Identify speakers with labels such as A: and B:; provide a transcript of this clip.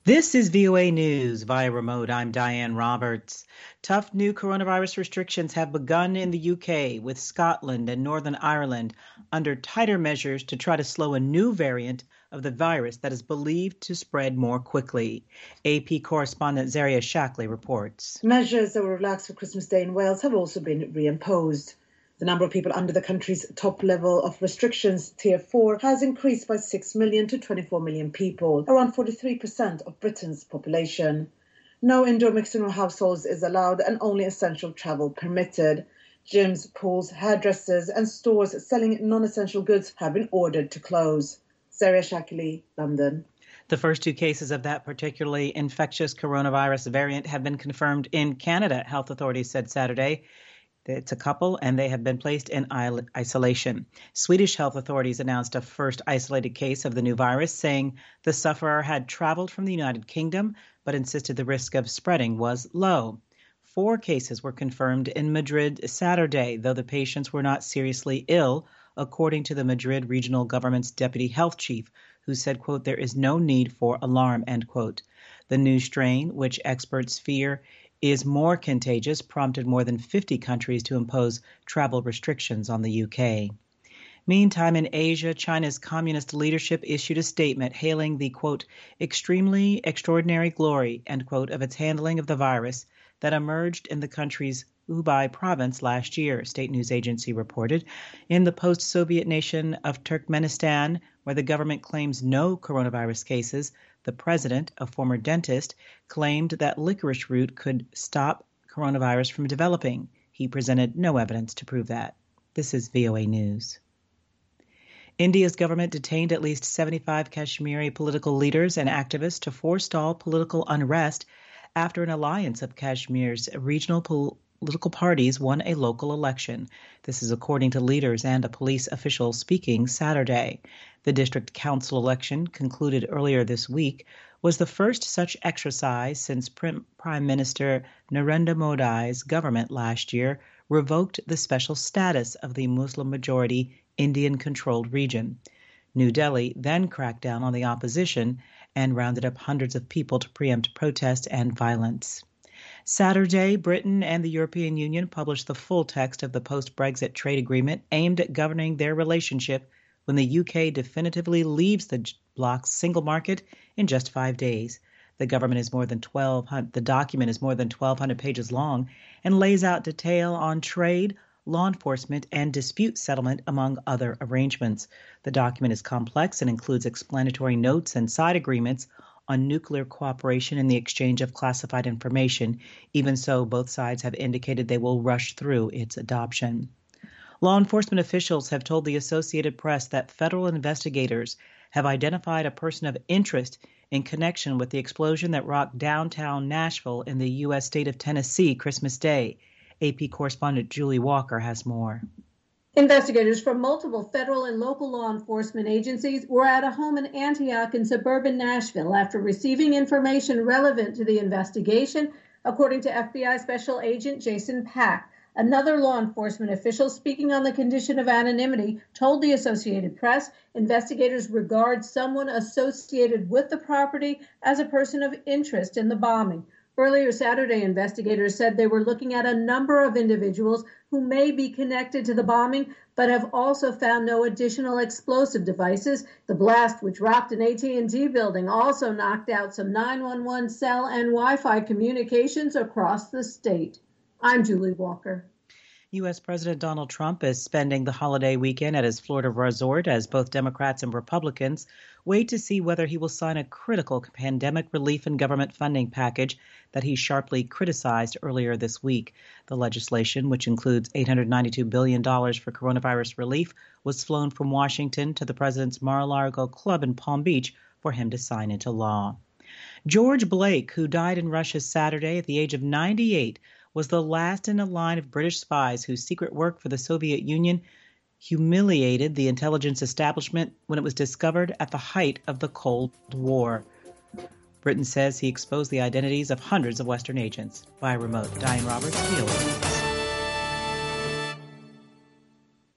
A: This is VOA News via remote. I'm Diane Roberts. Tough new coronavirus restrictions have begun in the UK, with Scotland and Northern Ireland under tighter measures to try to slow a new variant of the virus that is believed to spread more quickly. AP correspondent Zaria Shackley reports.
B: Measures that were relaxed for Christmas Day in Wales have also been reimposed. The number of people under the country's top level of restrictions, Tier 4, has increased by 6 million to 24 million people, around 43% of Britain's population. No indoor mixing of households is allowed and only essential travel permitted. Gyms, pools, hairdressers and stores selling non-essential goods have been ordered to close. Zaria Shackley, London.
A: The first two cases of that particularly infectious coronavirus variant have been confirmed in Canada, health authorities said Saturday. It's a couple, and they have been placed in isolation. Swedish health authorities announced a first isolated case of the new virus, saying the sufferer had traveled from the United Kingdom, but insisted the risk of spreading was low. 4 cases were confirmed in Madrid Saturday, though the patients were not seriously ill, according to the Madrid regional government's deputy health chief, who said, quote, "There is no need for alarm," end quote. The new strain, which experts fear is more contagious, prompted more than 50 countries to impose travel restrictions on the UK. Meantime, in Asia, China's communist leadership issued a statement hailing the, quote, "extremely extraordinary glory," end quote, of its handling of the virus that emerged in the country's Hubei province last year, state news agency reported. In the post-Soviet nation of Turkmenistan, where the government claims no coronavirus cases, the president, a former dentist, claimed that licorice root could stop coronavirus from developing. He presented no evidence to prove that. This is VOA News. India's government detained at least 75 Kashmiri political leaders and activists to forestall political unrest after an alliance of Kashmir's regional political parties won a local election. This is according to leaders and a police official speaking Saturday. The district council election, concluded earlier this week, was the first such exercise since Prime Minister Narendra Modi's government last year revoked the special status of the Muslim-majority Indian-controlled region. New Delhi then cracked down on the opposition and rounded up hundreds of people to preempt protest and violence. Saturday, Britain and the European Union published the full text of the post-Brexit trade agreement aimed at governing their relationship when the UK definitively leaves the bloc's single market in just 5 days. The document is more than 1,200 pages long and lays out detail on trade, law enforcement, and dispute settlement, among other arrangements. The document is complex and includes explanatory notes and side agreements on nuclear cooperation and the exchange of classified information. Even so, both sides have indicated they will rush through its adoption. Law enforcement officials have told the Associated Press that federal investigators have identified a person of interest in connection with the explosion that rocked downtown Nashville in the U.S. state of Tennessee Christmas Day. AP correspondent Julie Walker has more.
C: Investigators from multiple federal and local law enforcement agencies were at a home in Antioch in suburban Nashville after receiving information relevant to the investigation, according to FBI Special Agent Jason Pack. Another law enforcement official speaking on the condition of anonymity told the Associated Press investigators regard someone associated with the property as a person of interest in the bombing. Earlier Saturday, investigators said they were looking at a number of individuals who may be connected to the bombing, but have also found no additional explosive devices. The blast, which rocked an AT&T building, also knocked out some 911 cell and Wi-Fi communications across the state. I'm Julie Walker.
A: U.S. President Donald Trump is spending the holiday weekend at his Florida resort as both Democrats and Republicans wait to see whether he will sign a critical pandemic relief and government funding package that he sharply criticized earlier this week. The legislation, which includes $892 billion for coronavirus relief, was flown from Washington to the president's Mar-a-Lago club in Palm Beach for him to sign into law. George Blake, who died in Russia Saturday at the age of 98, was the last in a line of British spies whose secret work for the Soviet Union humiliated the intelligence establishment when it was discovered at the height of the Cold War. Britain says he exposed the identities of hundreds of Western agents. By remote, Diane Roberts, VOA.